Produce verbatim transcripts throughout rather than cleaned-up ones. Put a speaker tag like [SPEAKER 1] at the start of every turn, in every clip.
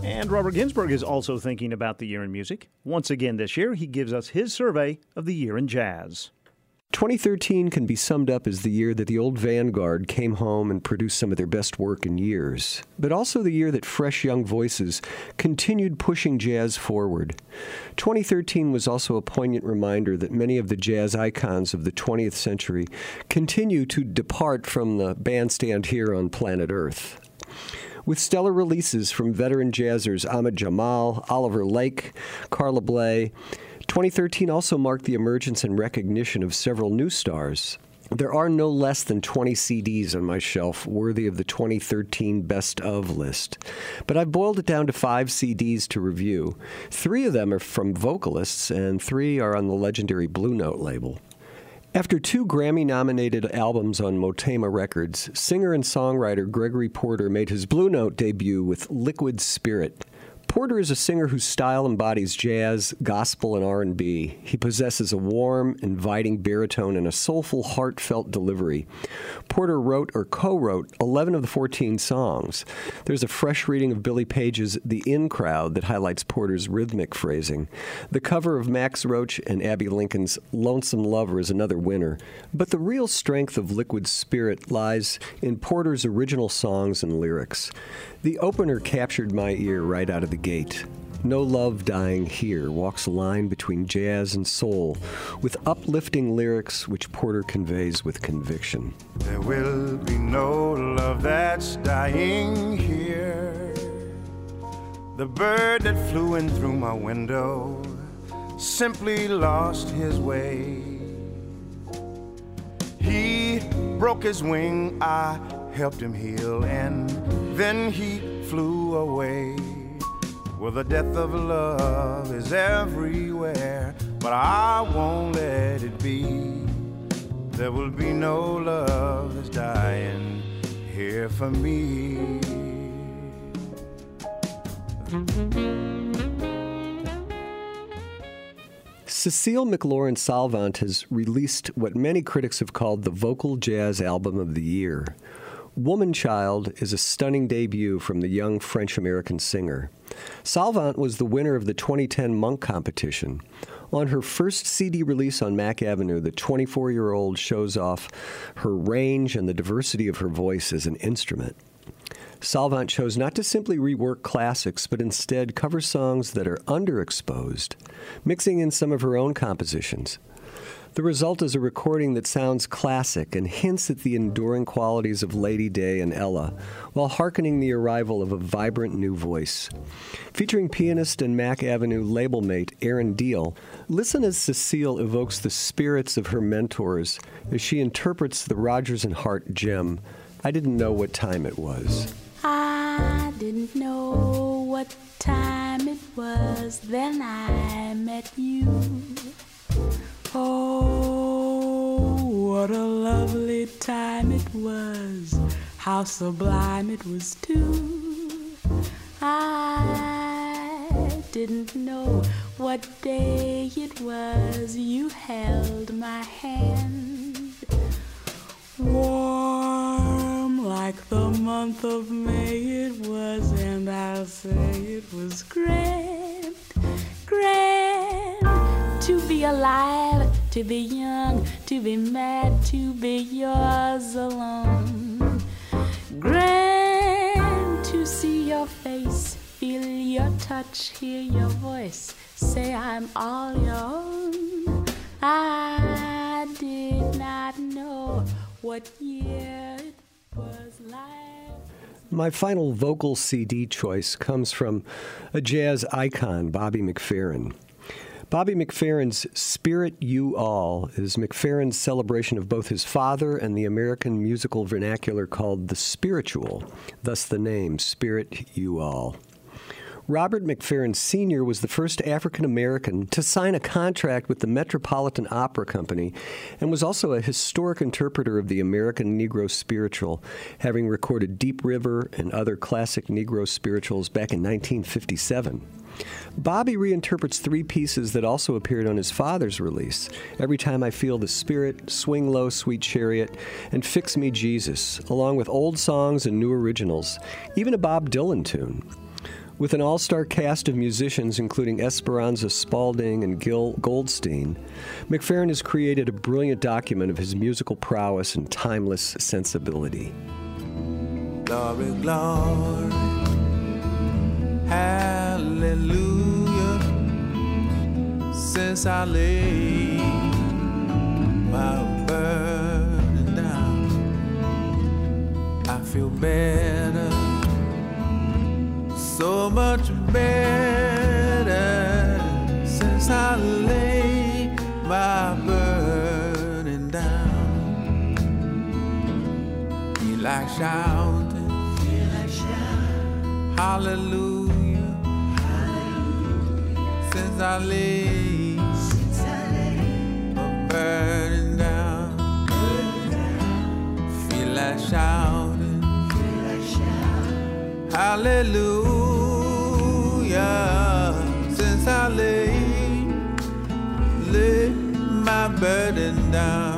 [SPEAKER 1] And Robert Ginsburg is also thinking about the year in music. Once again this year, he gives us his survey of the year in jazz.
[SPEAKER 2] twenty thirteen can be summed up as the year that the old vanguard came home and produced some of their best work in years, but also the year that fresh young voices continued pushing jazz forward. twenty thirteen was also a poignant reminder that many of the jazz icons of the twentieth century continue to depart from the bandstand here on planet Earth. With stellar releases from veteran jazzers Ahmad Jamal, Oliver Lake, Carla Bley, twenty thirteen also marked the emergence and recognition of several new stars. There are no less than twenty C Ds on my shelf worthy of the twenty thirteen Best Of list. But I've boiled it down to five C Ds to review. Three of them are from vocalists, and three are on the legendary Blue Note label. After two Grammy-nominated albums on Motema Records, singer and songwriter Gregory Porter made his Blue Note debut with Liquid Spirit. Porter is a singer whose style embodies jazz, gospel, and R and B. He possesses a warm, inviting baritone and a soulful, heartfelt delivery. Porter wrote or co-wrote eleven of the fourteen songs. There's a fresh reading of Billy Page's The In Crowd that highlights Porter's rhythmic phrasing. The cover of Max Roach and Abbey Lincoln's Lonesome Lover is another winner. But the real strength of Liquid Spirit lies in Porter's original songs and lyrics. The opener captured my ear right out of the gate. No Love Dying Here walks a line between jazz and soul, with uplifting lyrics which Porter conveys with conviction.
[SPEAKER 3] There will be no love that's dying here. The bird that flew in through my window simply lost his way. He broke his wing, I helped him heal, and then he flew away. Well, the death of love is everywhere, but I won't let it be. There will be no love that's dying here for me.
[SPEAKER 2] Cecile McLaurin Salvant has released what many critics have called the vocal jazz album of the year. Woman Child is a stunning debut from the young French-American singer. Salvant was the winner of the twenty ten Monk competition. On her first C D release on Mack Avenue, the twenty-four-year-old shows off her range and the diversity of her voice as an instrument. Salvant chose not to simply rework classics, but instead cover songs that are underexposed, mixing in some of her own compositions. The result is a recording that sounds classic and hints at the enduring qualities of Lady Day and Ella, while hearkening the arrival of a vibrant new voice. Featuring pianist and Mack Avenue label mate Aaron Deal, listen as Cecile evokes the spirits of her mentors as she interprets the Rodgers and Hart gem, I Didn't Know What Time It Was.
[SPEAKER 4] I didn't know what time it was, then I met you. Oh, what a lovely time it was, how sublime it was too. I didn't know what day it was, you held my hand. Warm like the month of May it was, and I'll say it was grand, grand. To be alive, to be young, to be mad, to be yours alone. Grand to see your face, feel your touch, hear your voice, say I'm all your own. I did not know what year it was like.
[SPEAKER 2] My final vocal C D choice comes from a jazz icon, Bobby McFerrin. Bobby McFerrin's Spirit You All is McFerrin's celebration of both his father and the American musical vernacular called the spiritual, thus the name Spirit You All. Robert McFerrin Senior was the first African-American to sign a contract with the Metropolitan Opera Company and was also a historic interpreter of the American Negro spiritual, having recorded Deep River and other classic Negro spirituals back in nineteen fifty-seven. Bobby reinterprets three pieces that also appeared on his father's release, Every Time I Feel the Spirit, Swing Low, Sweet Chariot, and Fix Me Jesus, along with old songs and new originals, even a Bob Dylan tune. With an all-star cast of musicians, including Esperanza Spalding and Gil Goldstein, McFerrin has created a brilliant document of his musical prowess and timeless sensibility.
[SPEAKER 5] Glory, glory, hallelujah, since I laid my burden down, I feel better, so much better, since I laid my burden down. Feel like shouting, feel like shouting, hallelujah, hallelujah, since I laid, since I laid my burden down, burden down. Feel like shouting, feel like shouting, hallelujah, since I laid, laid my burden down.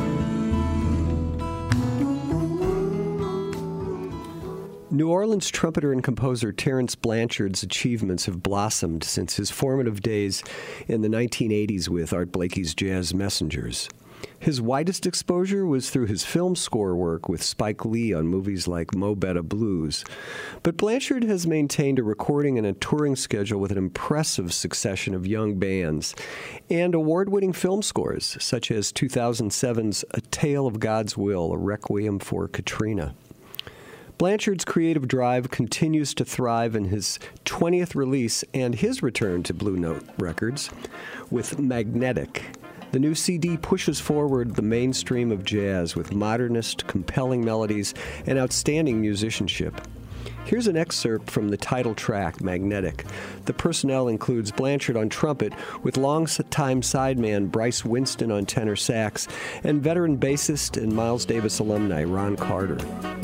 [SPEAKER 2] New Orleans trumpeter and composer Terence Blanchard's achievements have blossomed since his formative days in the nineteen eighties with Art Blakey's Jazz Messengers. His widest exposure was through his film score work with Spike Lee on movies like Mo Better Blues. But Blanchard has maintained a recording and a touring schedule with an impressive succession of young bands and award-winning film scores, such as two thousand seven's A Tale of God's Will, a requiem for Katrina. Blanchard's creative drive continues to thrive in his twentieth release and his return to Blue Note Records with Magnetic. The new C D pushes forward the mainstream of jazz with modernist, compelling melodies and outstanding musicianship. Here's an excerpt from the title track, Magnetic. The personnel includes Blanchard on trumpet, with long-time sideman Bryce Winston on tenor sax, and veteran bassist and Miles Davis alumni Ron Carter.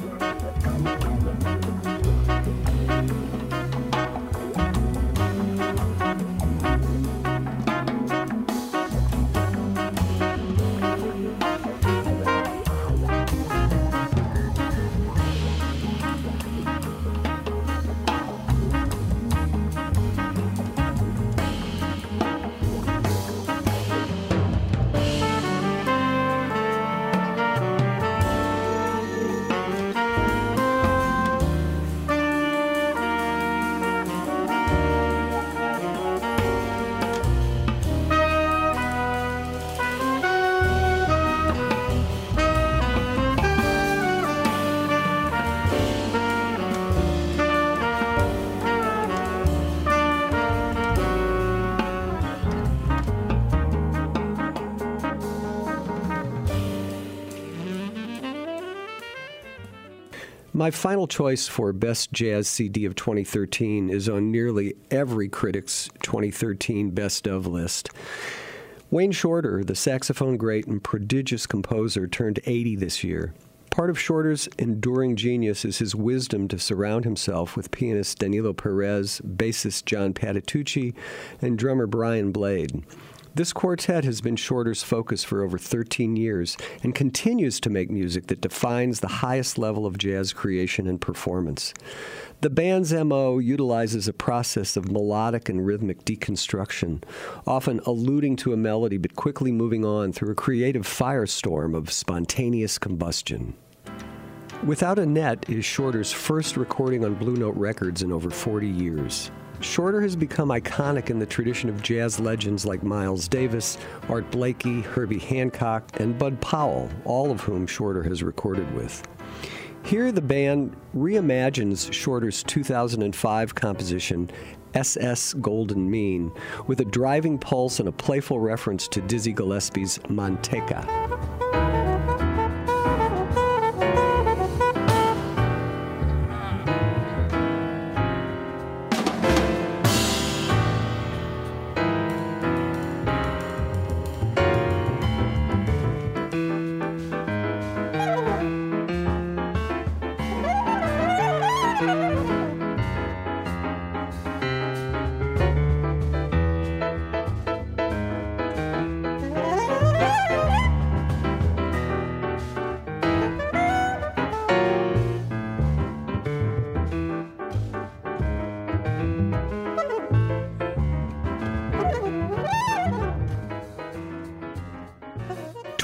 [SPEAKER 2] My final choice for Best Jazz C D of twenty thirteen is on nearly every critic's twenty thirteen Best Of list. Wayne Shorter, the saxophone great and prodigious composer, turned eighty this year. Part of Shorter's enduring genius is his wisdom to surround himself with pianist Danilo Perez, bassist John Patitucci, and drummer Brian Blade. This quartet has been Shorter's focus for over thirteen years and continues to make music that defines the highest level of jazz creation and performance. The band's M O utilizes a process of melodic and rhythmic deconstruction, often alluding to a melody but quickly moving on through a creative firestorm of spontaneous combustion. Without a Net is Shorter's first recording on Blue Note Records in over forty years. Shorter has become iconic in the tradition of jazz legends like Miles Davis, Art Blakey, Herbie Hancock, and Bud Powell, all of whom Shorter has recorded with. Here the band reimagines Shorter's two thousand five composition, S S Golden Mean, with a driving pulse and a playful reference to Dizzy Gillespie's Manteca.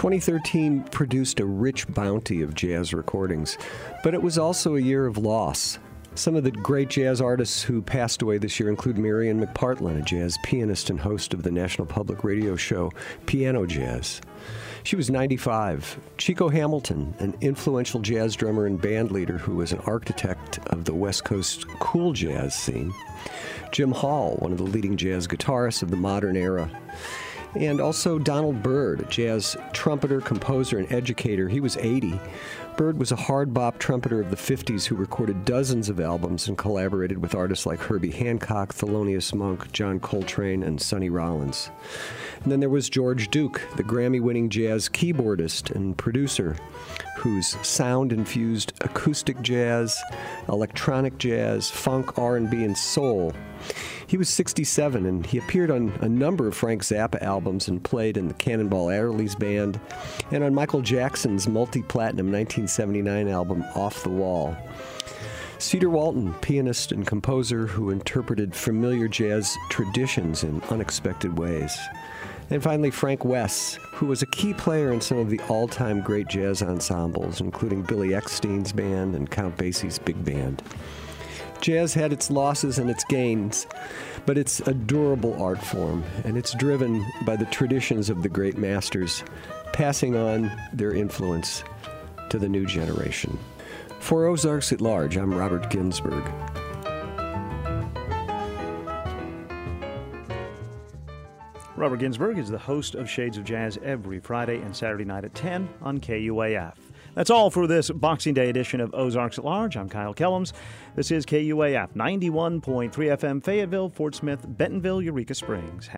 [SPEAKER 2] twenty thirteen produced a rich bounty of jazz recordings, but it was also a year of loss. Some of the great jazz artists who passed away this year include Marian McPartlin, a jazz pianist and host of the National Public Radio show Piano Jazz. She was ninety-five. Chico Hamilton, an influential jazz drummer and band leader who was an architect of the West Coast cool jazz scene. Jim Hall, one of the leading jazz guitarists of the modern era. And also Donald Byrd, a jazz trumpeter, composer, and educator. He was eighty. Byrd was a hard bop trumpeter of the fifties who recorded dozens of albums and collaborated with artists like Herbie Hancock, Thelonious Monk, John Coltrane, and Sonny Rollins. And then there was George Duke, the Grammy-winning jazz keyboardist and producer, whose sound-infused acoustic jazz, electronic jazz, funk, R and B, and soul. He was sixty-seven, and he appeared on a number of Frank Zappa albums and played in the Cannonball Adderley's band and on Michael Jackson's multi-platinum nineteen seventy-nine album Off the Wall. Cedar Walton, pianist and composer who interpreted familiar jazz traditions in unexpected ways. And finally, Frank Wess, who was a key player in some of the all-time great jazz ensembles, including Billy Eckstein's band and Count Basie's big band. Jazz had its losses and its gains, but it's a durable art form, and it's driven by the traditions of the great masters, passing on their influence to the new generation. For Ozarks at Large, I'm Robert Ginsburg.
[SPEAKER 1] Robert Ginsburg is the host of Shades of Jazz every Friday and Saturday night at ten on K U A F. That's all for this Boxing Day edition of Ozarks at Large. I'm Kyle Kellums. This is K U A F ninety-one point three F M Fayetteville, Fort Smith, Bentonville, Eureka Springs.